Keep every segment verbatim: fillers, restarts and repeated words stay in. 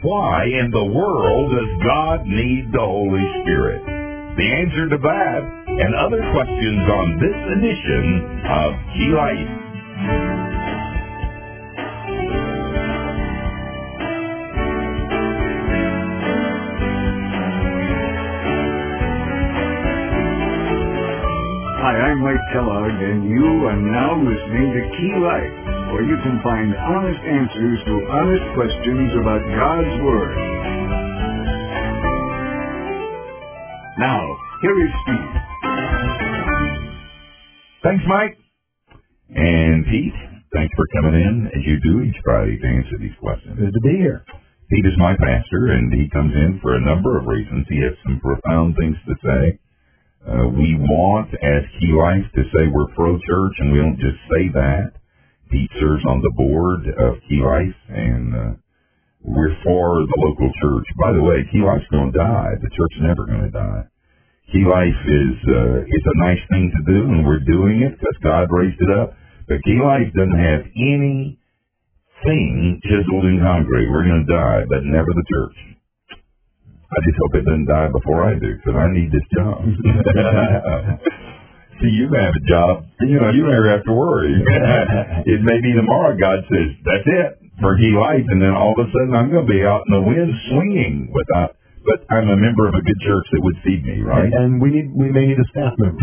Why in the world does God need the Holy Spirit? The answer to that and other questions on this edition of Key Life. Hi, I'm Mike Kellogg, and you are now listening to Key Life, where you can find honest answers to honest questions about God's Word. Now, here is Steve. Thanks, Mike. And Pete, thanks for coming in, as you do each Friday, to answer these questions. Good to be here. Pete is my pastor, and he comes in for a number of reasons. He has some profound things to say. Uh, we want, as Key Life, to say we're pro-church, and we don't just say that. Pete serves on the board of Key Life, and uh, we're for the local church. By the way, Key Life's going to die. The church's never going to die. Key Life is uh, it's a nice thing to do, and we're doing it because God raised it up. But Key Life doesn't have anything chiseled in concrete. We're going to die, but never the church. I just hope it doesn't die before I do, because I need this job. See, you have a job, you know, you never have to worry. It may be tomorrow God says, that's it for Key Life, and then all of a sudden I'm going to be out in the wind swinging without, but I'm a member of a good church that would feed me, right? And we need, we may need a staff member.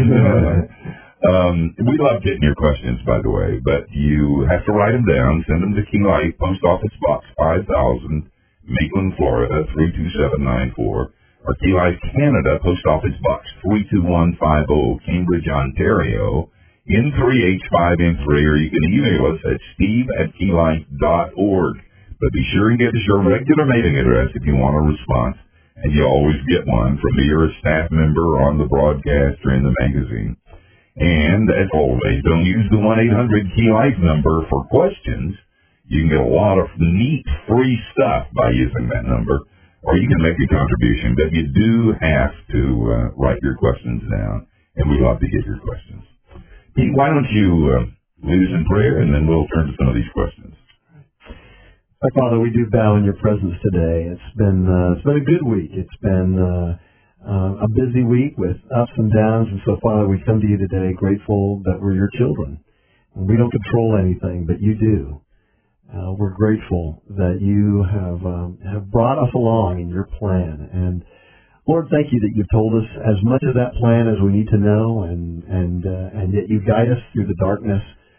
um, we love getting your questions, by the way, but you have to write them down, send them to Key Life, Post Office Box five thousand, Maitland, Florida, three two seven nine four, or Key Life Canada, Post Office Box three two one five zero, Cambridge, Ontario, N three H five N three, or you can email us at steve at keylife dot org. But be sure and give us your regular mailing address if you want a response, and you always get one from me or a staff member on the broadcast or in the magazine. And, as always, don't use the one eight hundred Key Life number for questions. You can get a lot of neat free stuff by using that number, or you can make a contribution, but you do have to uh, write your questions down, and we'd love to get your questions. Pete, why don't you uh, lead us in prayer, and then we'll turn to some of these questions. Our Father, we do bow in your presence today. It's been uh, it's been a good week. It's been uh, uh, a busy week with ups and downs, and so, Father, we come to you today grateful that we're your children. And we don't control anything, but you do. Uh, we're grateful that you have um, have brought us along in your plan, and Lord, thank you that you've told us as much of that plan as we need to know, and and uh, and yet you guide us through the darkness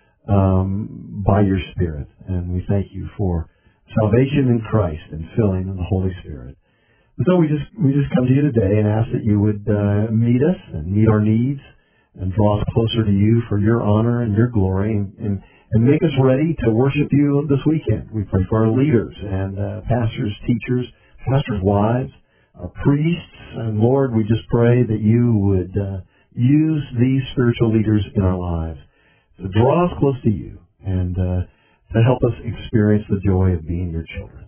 um, by your Spirit, and we thank you for salvation in Christ and filling in the Holy Spirit. And so we just we just come to you today and ask that you would uh, meet us and meet our needs and draw us closer to you for your honor and your glory, and, and And make us ready to worship you this weekend. We pray for our leaders and uh, pastors, teachers, pastors' wives, our priests. And Lord, we just pray that you would uh, use these spiritual leaders in our lives to draw us close to you and uh, to help us experience the joy of being your children.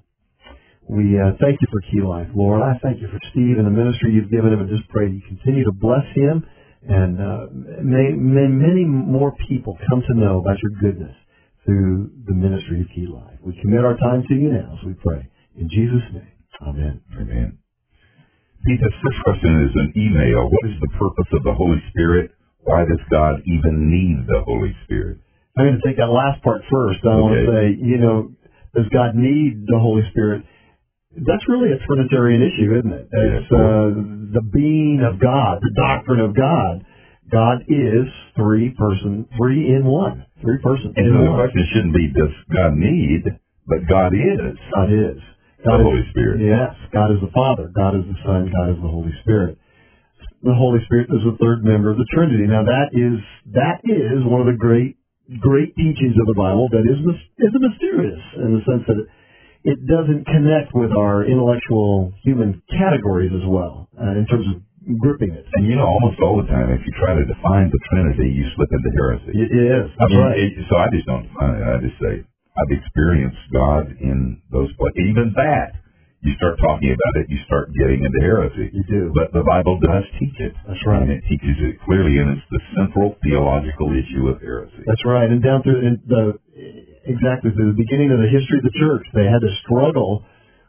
We uh, thank you for Key Life, Lord. I thank you for Steve and the ministry you've given him, and just pray you continue to bless him. And uh, may, may many more people come to know about your goodness through the ministry of Key Life. We commit our time to you now, as we pray. In Jesus' name, amen. Amen. Pete, the first question is an email. What is the purpose of the Holy Spirit? Why does God even need the Holy Spirit? I'm going to take that last part first. I okay. want to say, you know, does God need the Holy Spirit? That's really a Trinitarian issue, isn't it? It's uh, the being of God, the doctrine of God. God is three person, three in one, three persons. And so the question shouldn't be, does God need, but God is. God is. God the Holy Spirit. Yes, God is the Father, God is the Son, God is the Holy Spirit. The Holy Spirit is the third member of the Trinity. Now that is that is one of the great great teachings of the Bible that is is mysterious in the sense that it, it doesn't connect with our intellectual human categories as well, uh, in terms of gripping it. And you know, almost all the time, if you try to define the Trinity, you slip into heresy. It is. That's I mean, right. It, so I just don't define it. I just say, I've experienced God in those places. Even that, you start talking about it, you start getting into heresy. You do. But the Bible does teach it. That's right. And it teaches it clearly, and it's the central theological issue of heresy. That's right. And down through the exactly through the beginning of the history of the church, they had to struggle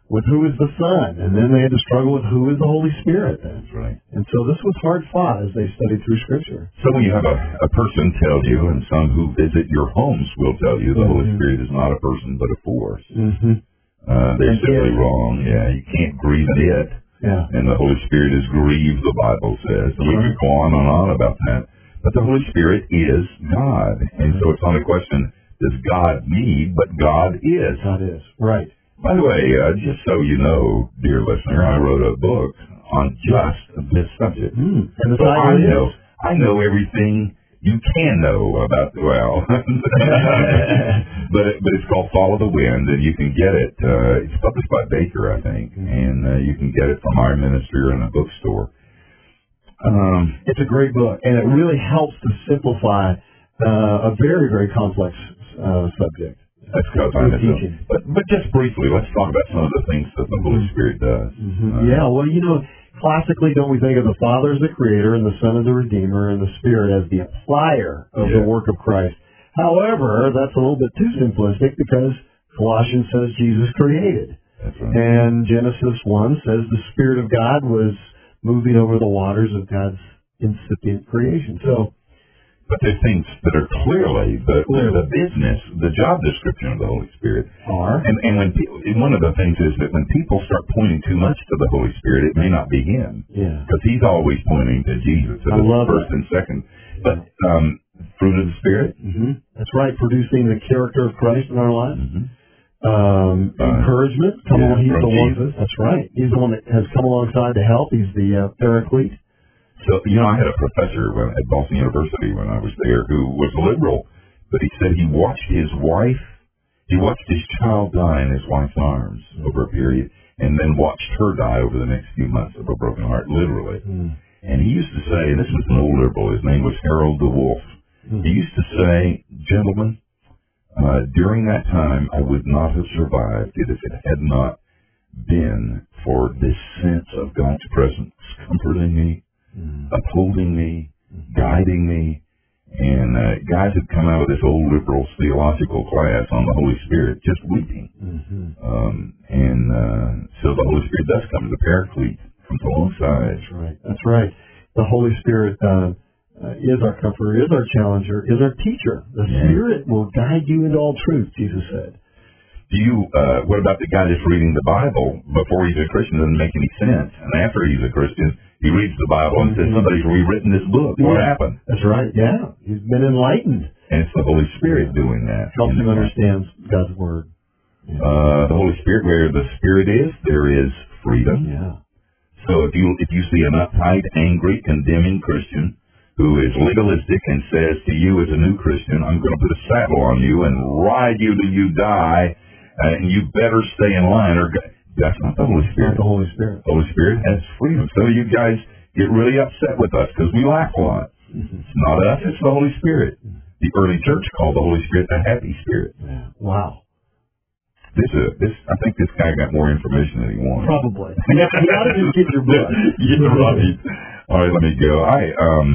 with who is the Son, and then they had to struggle with who is the Holy Spirit then. That's right. And so this was hard fought as they studied through Scripture. So when you have a, a person tell you, and some who visit your homes will tell you, the mm-hmm. Holy Spirit is not a person but a force. Mm-hmm. Uh, they're and simply it. wrong. Yeah, you can't grieve it. Yeah. And the Holy Spirit is grieved, the Bible says. And we right. could go on and on about that. But the Holy Spirit is God. And so it's not a question, does God need, but God is. God is. Right. By the way, uh, just so you know, dear listener, I wrote a book on just this subject. Mm. And the so I title know, is? I know everything you can know about, well, but it, but it's called Follow the Wind, and you can get it. Uh, it's published by Baker, I think, and uh, you can get it from our minister in a bookstore. Um, it's a great book, and it really helps to simplify uh, a very, very complex uh, subject. That's because I'm teaching. But, but just briefly, let's talk about some of the things that the Holy Spirit does. Mm-hmm. Uh, yeah, well, you know, classically, don't we think of the Father as the Creator and the Son as the Redeemer and the Spirit as the applier of yeah. the work of Christ? However, that's a little bit too simplistic because Colossians says Jesus created. That's right. And Genesis one says the Spirit of God was moving over the waters of God's incipient creation. So, but there's things that are clearly the, the business, the job description of the Holy Spirit. Are. And, and when people, one of the things is that when people start pointing too much to the Holy Spirit, it may not be Him. Yeah. Because He's always pointing to Jesus, to I the love first that. and second. But um, fruit of the Spirit. Mm-hmm. That's right, producing the character of Christ in our lives. Mm-hmm. Um, uh, encouragement. Come yeah, on, he's the Jesus. one. That's right. He's the one that has come alongside to help. He's the uh, paraclete. So, you know, I had a professor when, at Boston University when I was there who was liberal, but he said he watched his wife, he watched his child die in his wife's arms over a period, and then watched her die over the next few months of a broken heart, literally. Mm. And he used to say, and this was an old liberal, his name was Harold DeWolf, mm. he used to say, gentlemen, uh, during that time I would not have survived it if it had not been for this sense of God's presence comforting me, Mm. upholding me, mm-hmm. guiding me, and uh, guys had come out of this old liberal theological class on the Holy Spirit just weeping. Mm-hmm. Um, and uh, so the Holy Spirit does come as a paraclete from alongside. That's right. That's right. The Holy Spirit uh, uh, is our comforter, is our challenger, is our teacher. The yeah. Spirit will guide you into all truth, Jesus said. Do you, uh, what about the guy that's reading the Bible before he's a Christian? Doesn't make any sense. And after he's a Christian, he reads the Bible and says, somebody's rewritten this book. What yeah. happened? That's right, yeah. He's been enlightened. And it's the Holy Spirit yeah. doing that. Helps him understand God's Word. Yeah. Uh, the Holy Spirit, where the Spirit is, there is freedom. Yeah. So if you, if you see an uptight, angry, condemning Christian who is legalistic and says to you as a new Christian, I'm going to put a saddle on you and ride you till you die, Uh, and you better stay in line, or that's not the Holy Spirit. Not the Holy Spirit. The Holy Spirit has freedom. So you guys get really upset with us because we laugh a lot. Mm-hmm. It's not us, it's the Holy Spirit. The early church called the Holy Spirit the happy Spirit. Yeah. Wow. This, uh, this, I think this guy got more information than he wanted. Probably. You ought to just get your book. Yeah, right. All right, let me go. I, um,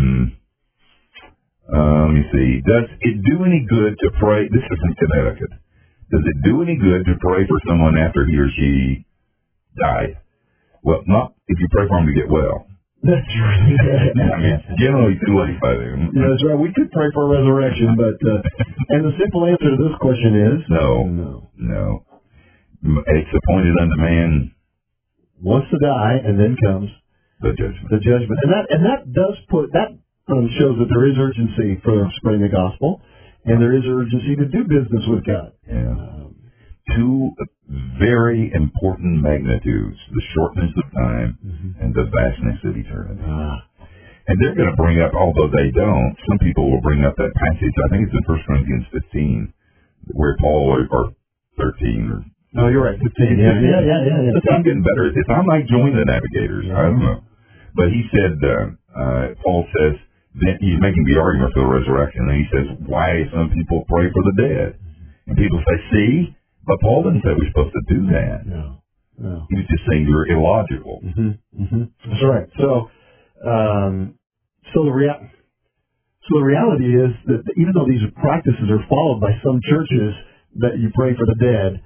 uh, let me see. Does it do any good to pray? This is in Connecticut. Does it do any good to pray for someone after he or she died? Well, not if you pray for them to get well. That's right. I mean, generally too late by then. Yeah, that's right. We could pray for a resurrection, but uh, and the simple answer to this question is no, no, no. It's appointed unto man wants to die, and then comes the judgment. The judgment, and that and that does put that um, shows that there is urgency for spreading the gospel. And there is urgency to do business with God. Yeah. Um, Two very important magnitudes, the shortness of time mm-hmm. and the vastness of eternity. Ah. And they're going to bring up, although they don't, some people will bring up that passage, I think it's in First Corinthians fifteen, where Paul, or thirteen, or... No, you're right, fifteen. Yeah, yeah, yeah, yeah. yeah. I'm getting better at this. I might join the Navigators. Yeah. I don't know. But he said, uh, uh, Paul says, then he's making the argument for the resurrection, and he says, why some people pray for the dead? And people say, see, but Paul didn't say we're supposed to do that. No, no. He was just saying you're illogical. Mm-hmm, mm-hmm. That's right. So, um, so the rea- so the reality is that even though these practices are followed by some churches that you pray for the dead,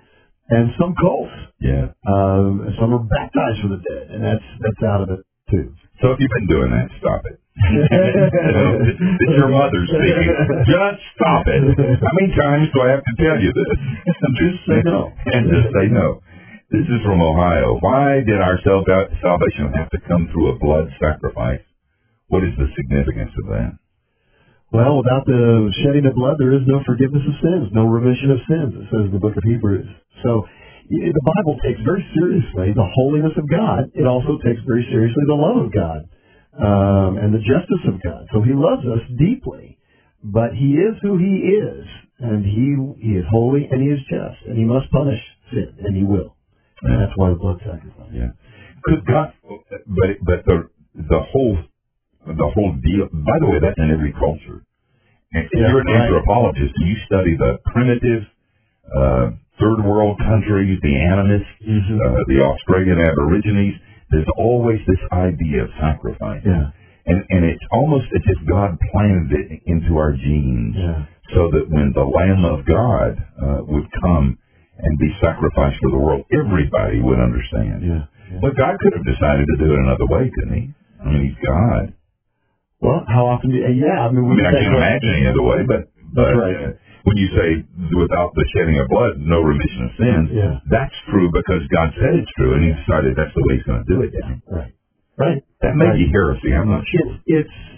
and some cults. Yeah. Um, some are baptized for the dead, and that's that's out of it too. So if you've been doing that, stop it. you know, it's, it's your mother speaking. Just stop it. How many times do I have to tell you this? Just say no. And just say no. This is from Ohio. Why did our salvation have to come through a blood sacrifice? What is the significance of that? Well, without the shedding of blood, there is no forgiveness of sins, no remission of sins, it says in the book of Hebrews. So the Bible takes very seriously the holiness of God. It also takes very seriously the love of God um, and the justice of God. So he loves us deeply, but he is who he is, and he he is holy and he is just, and he must punish sin, and he will. And that's why the blood sacrifice. Yeah. Could God, but but the the whole the whole deal. By the way, that's in every culture. And if Yeah, you're an right. anthropologist, you study the primitive uh, third world countries, the animists, Mhm. uh, the Australian Aborigines. There's always this idea of sacrifice, Yeah. and and it's almost as if God planted it into our genes, Yeah. so that when the Lamb of God uh, would come and be sacrificed for the world, everybody would understand. Yeah. yeah. But God could have decided to do it another way, couldn't he? I mean, he's God. Well, how often do you, yeah, I mean, I we mean, I say- can't imagine any other way, but, but That's right. uh, when you say without the shedding of blood, no remission of sins, Yeah. that's true because God said it's true, and he decided that's the way he's going to do it. Right. Right. That may Right. be heresy, I'm not sure. It's, it's,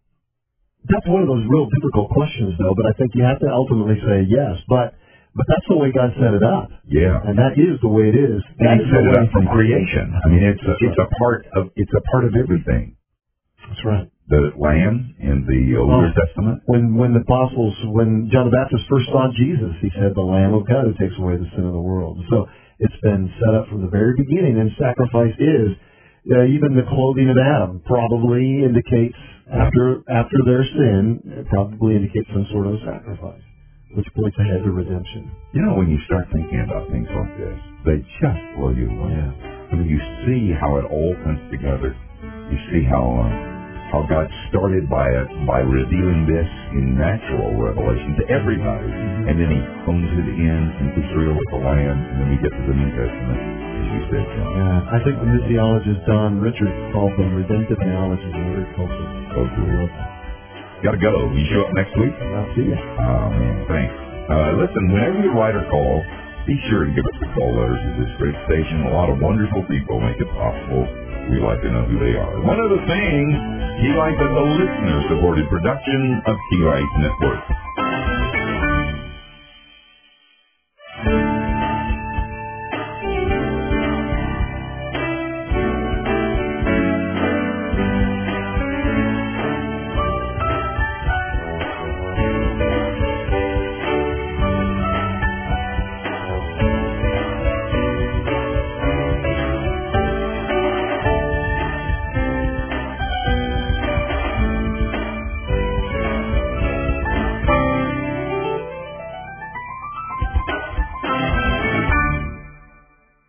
that's one of those real difficult questions, though, but I think you have to ultimately say yes, but, but that's the way God set it up, Yeah. and that is the way it is. And That he is set the it way- up from creation. I mean, it's a, That's it's a part of it's a part of everything. That's right. The Lamb in the Old Oh. Testament. When when the apostles, when John the Baptist first saw Jesus, he said, "The Lamb of God who takes away the sin of the world." So it's been set up from the very beginning, and sacrifice is uh, even the clothing of Adam probably indicates after after their sin, it probably indicates some sort of sacrifice, which points ahead to redemption. You know, when you start thinking about things like this, they just blow you away. Yeah. I mean, you see how it all comes together. You see how uh, how God started by uh, by revealing this in natural revelation to everybody, Mm-hmm. and then He hones it in in Israel with the Lamb, and then we get to the New Testament, as you said, John. Yeah, I think the missiologist Don Richards called them redemptive analogies in agriculture. Oh, cool. Gotta go. You show up next week? I'll see you. Oh, man, thanks. Uh, listen, whenever you write or call, be sure to give us a call letters at this great station. A lot of wonderful people make it possible. We like to know who they are. One of the things, Key Life is a listener-supported production of Key Life Network.